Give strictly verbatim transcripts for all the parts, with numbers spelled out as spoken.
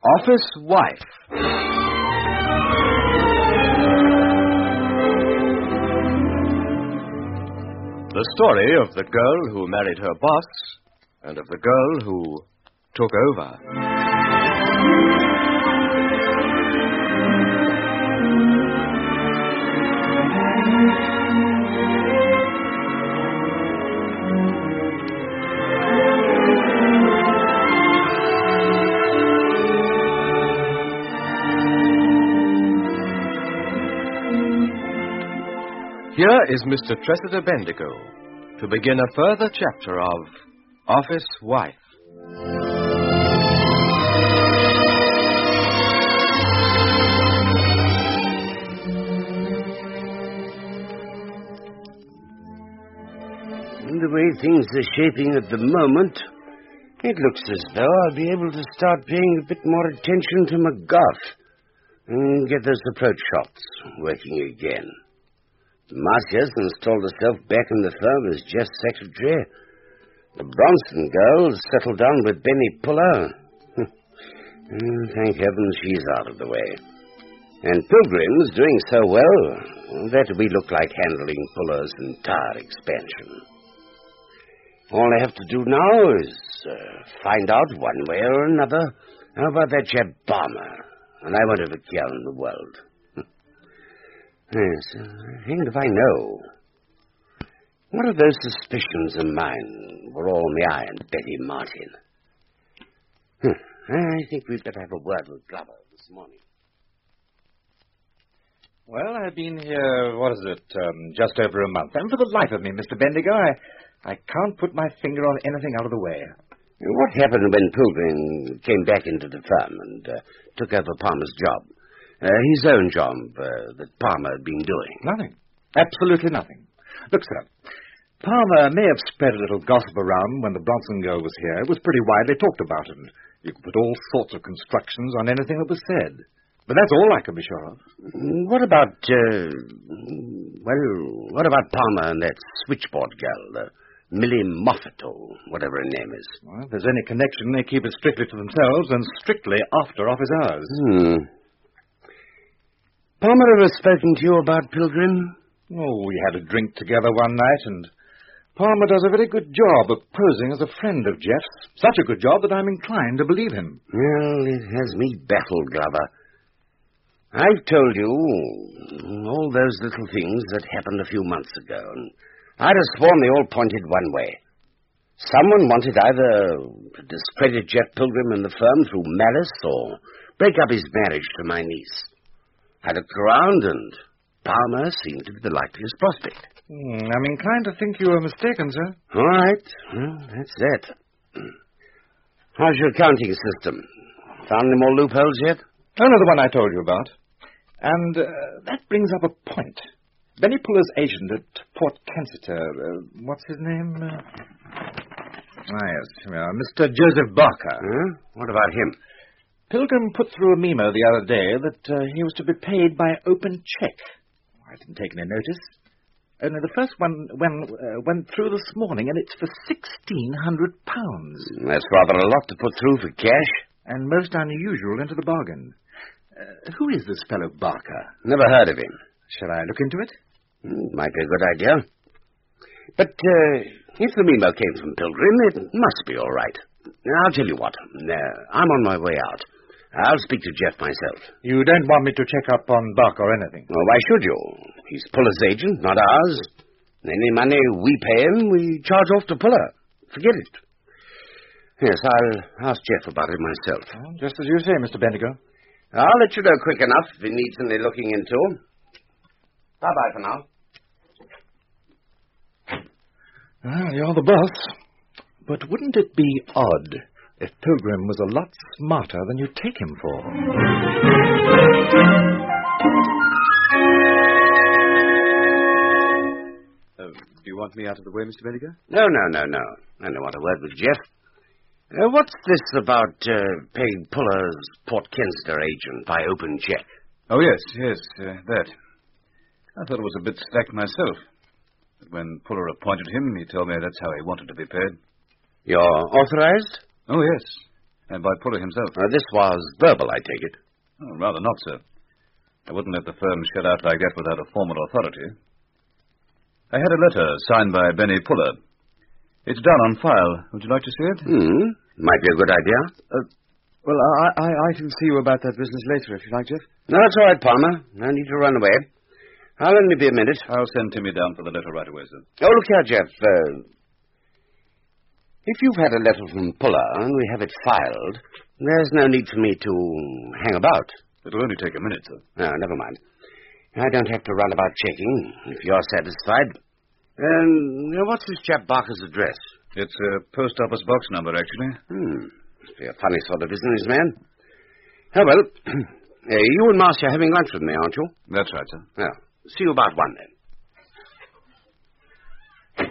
Office Wife. The story of the girl who married her boss and of the girl who took over. Here is Mister Tressida Bendigo to begin a further chapter of Office Wife. The way things are shaping at the moment, it looks as though I'll be able to start paying a bit more attention to McGough and get those approach shots working again. Marcia's installed herself back in the firm as Jeff's secretary. The Bronson girl settled down with Benny Puller. Thank heaven she's out of the way. And Pilgrim's doing so well that we look like handling Puller's entire expansion. All I have to do now is uh, find out one way or another about that chap Palmer, and I won't have a care in the world. Yes, uh, hanged if I know. What if those suspicions of mine were all me eye and Betty Martin? Huh. I think we'd better have a word with Glover this morning. Well, I've been here, what is it, um, just over a month. And for the life of me, Mister Bendigo, I, I can't put my finger on anything out of the way. What happened when Pilgrim came back into the firm and uh, took over Palmer's job? Uh, his own job uh, that Palmer had been doing. Nothing. Absolutely nothing. Look, sir, Palmer may have spread a little gossip around when the Bronson girl was here. It was pretty widely talked about, and you could put all sorts of constructions on anything that was said. But that's all I can be sure of. What about, uh, well, what about Palmer and that switchboard girl, uh, Millie Moffat, or whatever her name is? Well, if there's any connection, they keep it strictly to themselves and strictly after office hours. Hmm. Palmer ever spoken to you about Pilgrim? Oh, we had a drink together one night, and Palmer does a very good job of posing as a friend of Jeff's. Such a good job that I'm inclined to believe him. Well, it has me baffled, Glover. I've told you all those little things that happened a few months ago, and I'd have sworn they all pointed one way. Someone wanted either to discredit Jeff Pilgrim and the firm through malice or break up his marriage to my niece. I looked around, and Palmer seemed to be the likeliest prospect. Hmm, I'm inclined to think you were mistaken, sir. All right. Well, that's that. How's your accounting system? Found any more loopholes yet? Oh, no, the one I told you about. And uh, that brings up a point. Benny Puller's agent at Port Kensington, uh, what's his name? Uh... Ah, yes, uh, Mister Joseph Barker. Huh? What about him? Pilgrim put through a memo the other day that uh, he was to be paid by open check. I didn't take any notice. Only the first one when, uh, went through this morning, and it's for sixteen hundred pounds. That's rather a lot to put through for cash. And most unusual into the bargain. Uh, who is this fellow Barker? Never heard of him. Shall I look into it? Mm, might be a good idea. But uh, if the memo came from Pilgrim, it must be all right. I'll tell you what. Uh, I'm on my way out. I'll speak to Jeff myself. You don't want me to check up on Buck or anything? Well, why should you? He's Puller's agent, not ours. Any money we pay him, we charge off to Puller. Forget it. Yes, I'll ask Jeff about it myself. Well, just as you say, Mister Bendigo. I'll let you know quick enough if it needs any looking into. Bye-bye for now. Well, you're the boss. But wouldn't it be odd if Pilgrim was a lot smarter than you take him for? Uh, do you want me out of the way, Mister Bendigo? No, no, no, no. I don't want a word with Jeff. Uh, what's this about uh, paying Puller's Port Kensington agent by open check? Oh, yes, yes, uh, that. I thought it was a bit stacked myself. But when Puller appointed him, he told me that's how he wanted to be paid. You're authorized? Oh, yes. And by Puller himself? Uh, this was verbal, I take it. Oh, rather not, sir. I wouldn't let the firm shut out like that without a formal authority. I had a letter signed by Benny Puller. It's down on file. Would you like to see it? Hmm. Might be a good idea. Uh, well, I, I, I can see you about that business later, if you like, Jeff. No, that's all right, Palmer. No need to run away. I'll only be a minute. I'll send Timmy down for the letter right away, sir. Oh, look here, Jeff. Uh, if you've had a letter from Puller and we have it filed, there's no need for me to hang about. It'll only take a minute, sir. No, never mind. I don't have to run about checking, if you're satisfied. Um, what's this chap Barker's address? It's a post office box number, actually. Hmm. Must be a funny sort of businessman. Oh, well, uh, you and Marcia are having lunch with me, aren't you? That's right, sir. Well, see you about one, then.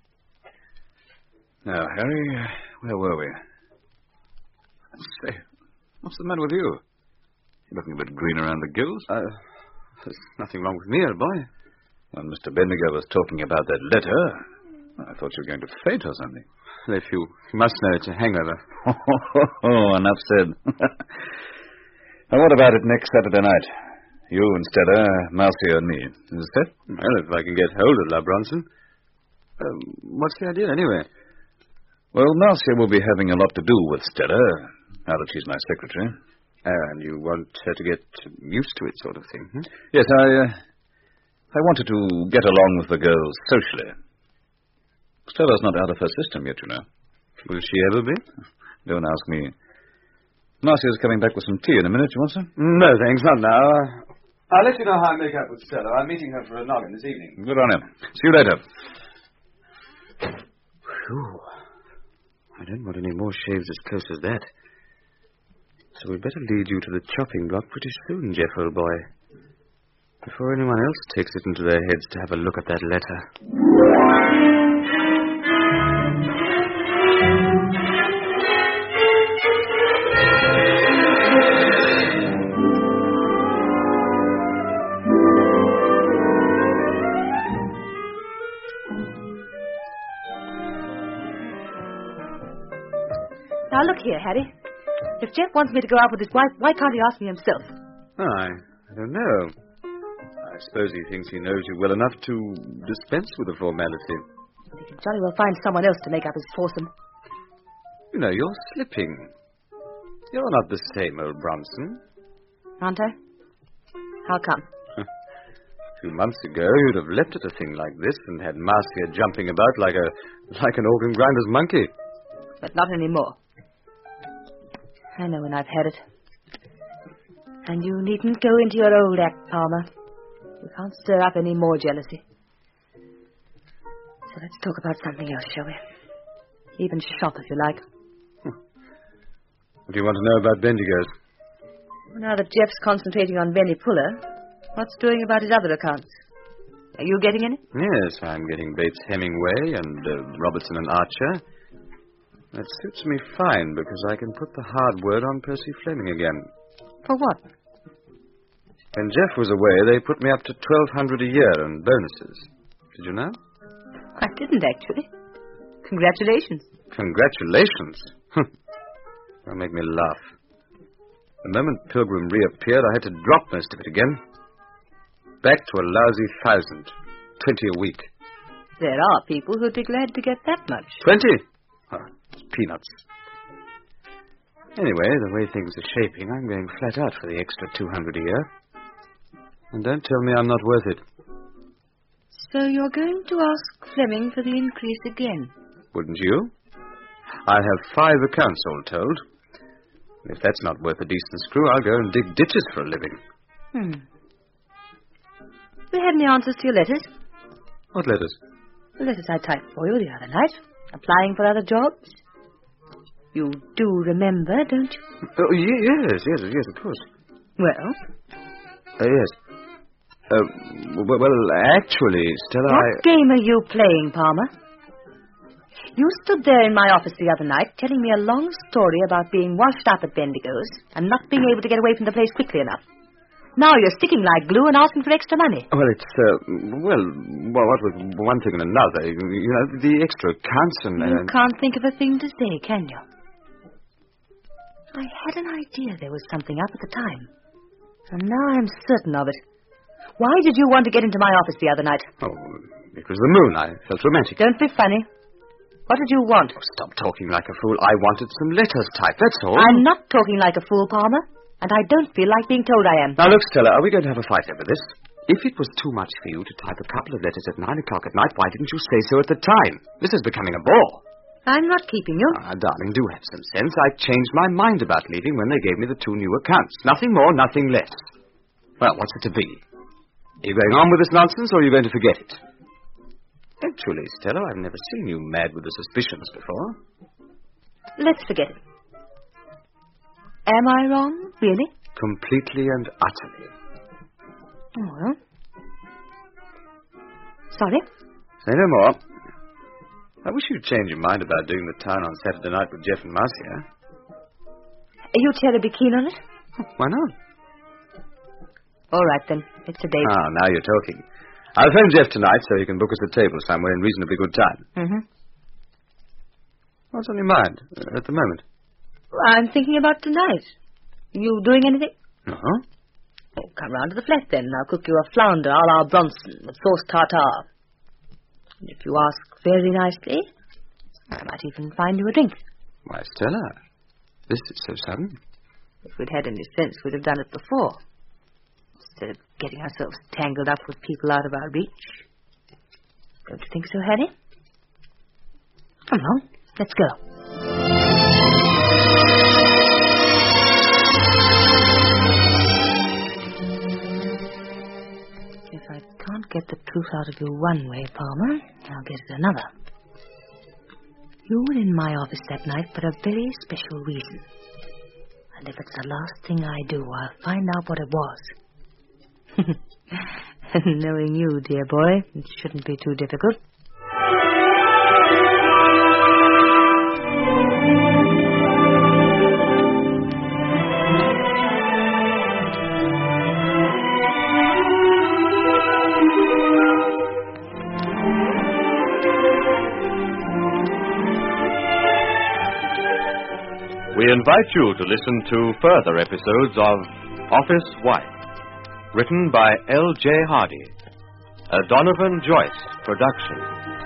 Now, Harry, uh, where were we? Say, what's the matter with you? You're looking a bit green around the gills. Uh, there's nothing wrong with me, old boy. When Mister Bendigo was talking about that letter, I thought you were going to faint or something. If you must know, it's a hangover. Oh, enough said. Now, what about it next Saturday night? You and Stella, Marcia and me. Is it? Well, if I can get hold of La Bronson. Um, what's the idea, anyway? Well, Marcia will be having a lot to do with Stella, now that she's my secretary. Uh, and you want her to get used to it, sort of thing, hmm? Yes, I, uh, I wanted to get along with the girls socially. Stella's not out of her system yet, you know. Will she ever be? Don't ask me. Marcia's coming back with some tea in a minute. You want some? No, thanks, not now. Uh, I'll let you know how I make out with Stella. I'm meeting her for a noggin this evening. Good on him. See you later. Phew. I don't want any more shaves as close as that. So we'd better lead you to the chopping block pretty soon, Jeff, old boy. Before anyone else takes it into their heads to have a look at that letter. Now, look here, Harry. If Jeff wants me to go out with his wife, why can't he ask me himself? Oh, I, I don't know. I suppose he thinks he knows you well enough to dispense with the formality. He can jolly well find someone else to make up his foursome. You know, you're slipping. You're not the same old Bronson. Aren't I? How come? A few months ago, you'd have leapt at a thing like this and had Marcia jumping about like a like an organ grinder's monkey. But not anymore. I know when I've had it. And you needn't go into your old act, Palmer. You can't stir up any more jealousy. So let's talk about something else, shall we? Even shop, if you like. What do you want to know about Bendigo's? Now that Jeff's concentrating on Benny Puller, what's doing about his other accounts? Are you getting any? Yes, I'm getting Bates Hemingway and uh, Robertson and Archer. That suits me fine, because I can put the hard word on Percy Fleming again. For what? When Jeff was away, they put me up to twelve hundred a year and bonuses. Did you know? I didn't, actually. Congratulations. Congratulations? That'll make me laugh. The moment Pilgrim reappeared, I had to drop most of it again. Back to a lousy thousand. Twenty a week. There are people who'd be glad to get that much. Twenty? Oh, it's peanuts. Anyway, the way things are shaping, I'm going flat out for the extra two hundred a year. And don't tell me I'm not worth it. So you're going to ask Fleming for the increase again? Wouldn't you? I have five accounts, all told. If that's not worth a decent screw, I'll go and dig ditches for a living. Hmm. We had any answers to your letters? What letters? The letters I typed for you the other night. Applying for other jobs. You do remember, don't you? Oh, yes, yes, yes, of course. Well? Uh, yes. Uh, well, well, actually, Stella, What I... game are you playing, Palmer? You stood there in my office the other night telling me a long story about being washed up at Bendigo's and not being able to get away from the place quickly enough. Now you're sticking like glue and asking for extra money. Well, it's, uh, well, well, what with one thing and another, you know, the extra accounts and... You and... can't think of a thing to say, can you? I had an idea there was something up at the time. And now I'm certain of it. Why did you want to get into my office the other night? Oh, it was the moon. I felt romantic. Don't be funny. What did you want? Oh, stop talking like a fool. I wanted some letters typed, that's all. I'm not talking like a fool, Palmer. And I don't feel like being told I am. Now, look, Stella, are we going to have a fight over this? If it was too much for you to type a couple of letters at nine o'clock at night, why didn't you say so at the time? This is becoming a bore. I'm not keeping you. Ah, darling, do have some sense. I changed my mind about leaving when they gave me the two new accounts. Nothing more, nothing less. Well, what's it to be? Are you going on with this nonsense, or are you going to forget it? Actually, Stella, I've never seen you mad with the suspicions before. Let's forget it. Am I wrong, really? Completely and utterly. Oh, well. Sorry? Say no more. I wish you'd change your mind about doing the town on Saturday night with Jeff and Marcia. Are you terribly keen on it? Why not? All right, then. It's a date. Ah, now you're talking. I'll phone Jeff tonight so he can book us a table somewhere in reasonably good time. Mm-hmm. What's on your mind uh, at the moment? Well, I'm thinking about tonight. You doing anything? Uh-huh. Oh, come round to the flat, then. I'll cook you a flounder a la Bronson with sauce tartare. And if you ask very nicely, I might even find you a drink. Why, Stella, this is so sudden. If we'd had any sense, we'd have done it before. Instead of getting ourselves tangled up with people out of our reach. Don't you think so, Harry? Come on, let's go. If I can't get the truth out of you one way, Palmer, I'll get it another. You were in my office that night for a very special reason. And if it's the last thing I do, I'll find out what it was. Knowing you, dear boy, it shouldn't be too difficult. We invite you to listen to further episodes of Office Wife, written by L J Hardy, a Donovan Joyce production.